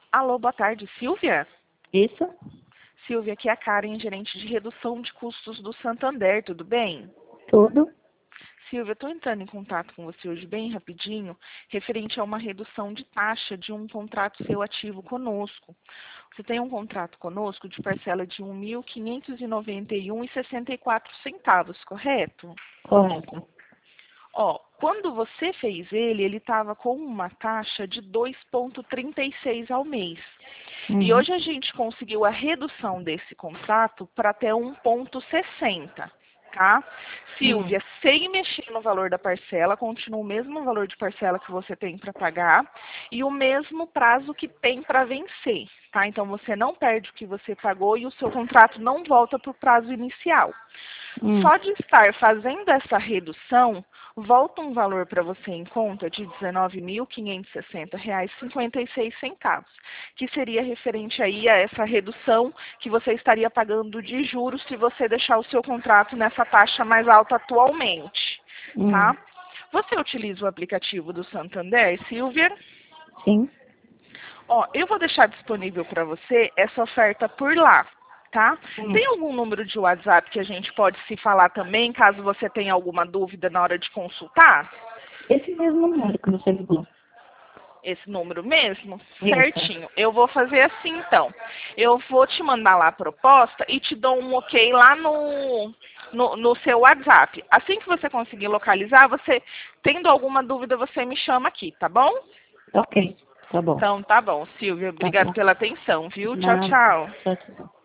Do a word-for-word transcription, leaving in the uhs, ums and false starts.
Alô, boa tarde, Silvia? Isso? Silvia, aqui é a Karen, gerente de redução de custos do Santander, tudo bem? Tudo? Silvia, estou entrando em contato com você hoje bem rapidinho, referente a uma redução de taxa de um contrato seu ativo conosco. Você tem um contrato conosco de parcela de um mil quinhentos e noventa e um reais e sessenta e quatro centavos, correto? Correto. Ó, quando você fez ele, ele estava com uma taxa de dois vírgula trinta e seis ao mês. E Uhum. hoje a gente conseguiu a redução desse contrato para até um vírgula sessenta, tá? Uhum. Silvia, sem mexer no valor da parcela, continua o mesmo valor de parcela que você tem para pagar e o mesmo prazo que tem para vencer, tá? Então você não perde o que você pagou e o seu contrato não volta para o prazo inicial. Uhum. Só de estar fazendo essa redução, volta um valor para você em conta de dezenove mil quinhentos e sessenta reais e cinquenta e seis centavos, que seria referente aí a essa redução que você estaria pagando de juros se você deixar o seu contrato nessa taxa mais alta atualmente, Uhum. tá? Você utiliza o aplicativo do Santander, Silvia? Sim. Ó, eu vou deixar disponível para você essa oferta por lá, tá? Uhum. Tem algum número de WhatsApp que a gente pode se falar também, caso você tenha alguma dúvida na hora de consultar? Esse mesmo número que você ligou. Esse número mesmo? Isso. Certinho. Eu vou fazer assim então. Eu vou te mandar lá a proposta e te dou um ok lá no, no, no seu WhatsApp. Assim que você conseguir localizar, você, tendo alguma dúvida, você me chama aqui, tá bom? Ok. Tá bom. Então tá bom, Silvia. Tá Obrigado bom. pela atenção, viu? Tchau, Nada. tchau. Tchau, tchau.